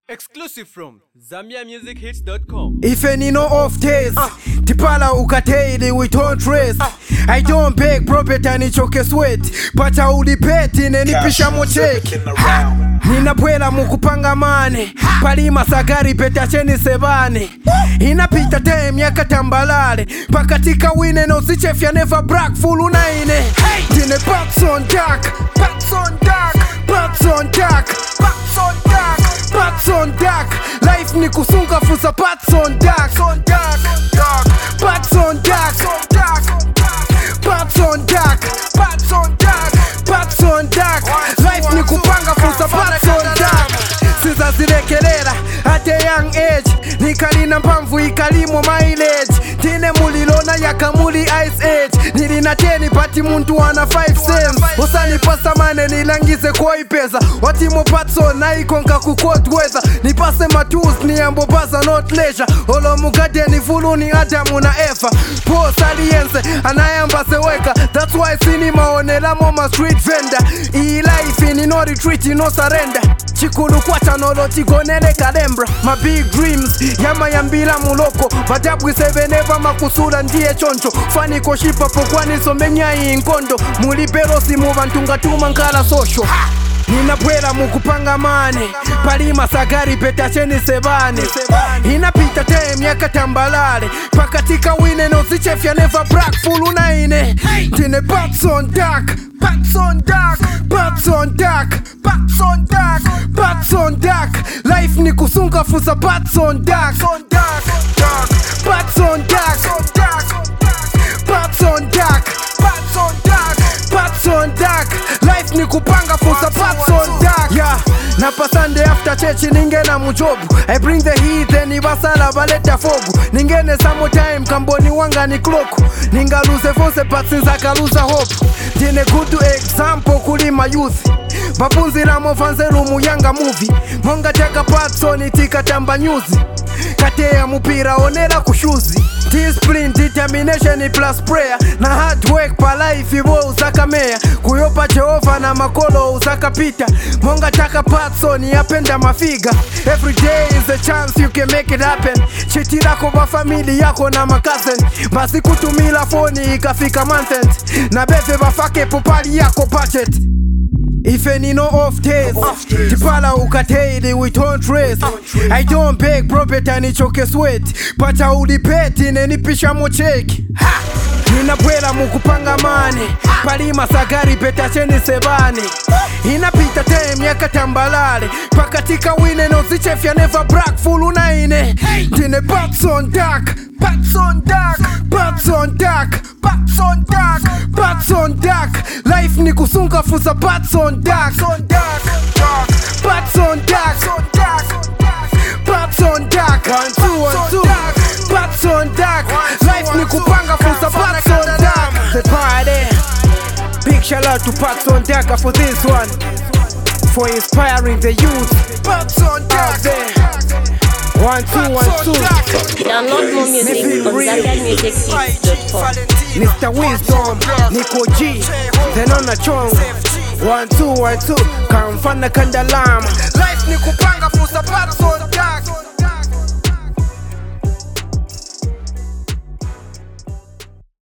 Exclusive from ZambiaMusicHits.com. If any no off days, tipala ukateidi we don't race. I don't beg property and choke sweat. Pacha ulipeti nenipisha mocheki. Ninabwela mukupanga mane. Palima sagari peta cheni sebane. Inapita time yaka tambalale. Pakatika wine no sichefya never brag full unaine. Dine backs on dark, backs on dark, backs on dark, backs on dark, backs on dark. Life ni kusunga fusa backs on dark, on dark, backs on dark, backs on dark, backs on dark, backs on dark. Life ni kupanga fusa backs on dark. Siza zirekelela at a young age. Nikalina mpamvu ikalimo mileage. Tine mulilona yakamuli ice age. Nilina teni pati muntu wana 5 cents. Osani pasa mane nilangize kwa ipeza. Watimo patso na ikonka kukot weather. Nipase matus ni ambo pasa not leisure. Olo mugade ni fulu ni Adamu na Eva. Po saliense anayamba seweka. That's why cinema onela moma street vendor. I life ni no retreat no surrender. Chikulu kwa chanolo tigonele kalembra. My big dreams yama yambila muloko. Badabwi seve neva makusura ndiye choncho. Fani koshipa pokwani somenya inkondo. Mulipero simu vantunga tumankala social. Ninabwela mukupanga mane. Palima sagari peta cheni sebane. Inapita time yaka tambalale. Pakatika wine no sichefya never brag full unaine. Tine backs on dark, backs on dark, backs on dark, backs on dark, backs on dark. Life ni kusunga fusa backs on dark, backs on dark, backs on dark, backs on dark, backs on dark. Life ni kupanga fusa backs on dark. Yeah, napa Sunday after church ningena mujobu. I bring the heat and ibasala baleta fogu. Ningene samo time kamboni wanga ni kloku. Ninga lose force but since I lose hope. Tine good example kulima youth. Mapunzi la mofanzelu muyanga movie. Monga chaka patsoni tika tamba nyuzi. Katea mupira onela kushuzi. Discipline, determination plus prayer. Na hard work pa life iwo usaka mea. Kuyopa Jehova na makolo usaka pita. Monga chaka patsoni yapenda mafiga. Every day is a chance you can make it happen. Chitirako ba family yako na makazen. Basi kutumila phone ikafika month. Na bebe bafake popali yako budget. If any no off days, tipala ukateidi we don't race. I don't beg property and choke sweat. Pacha ulipeti nenipisha mocheki. Ninabwela mukupanga mane. Palima sagari peta cheni sebane. Inapita time yaka tambalale. Pakatika wine no sichefya never brag full unaine. Tine backs on dark, backs on dark, backs on dark, backs on dark, backs on dark. Life ni kusunga fusa backs on dark, backs on dark, backs on dark. 1 2 1 2. Backs on dark. Life ni kupanga fusa backs on dark. The party. Big shout out to Backs on Dark for this one. For inspiring the youth. Backs on dark. 1 2 1 2. Download more music on ZambiaMusicHits.com. Mr. Wisdom, Nico G, then on a chong. 1 2 1 2. Kamfana kandalama. Life ni kupanga fusa backs on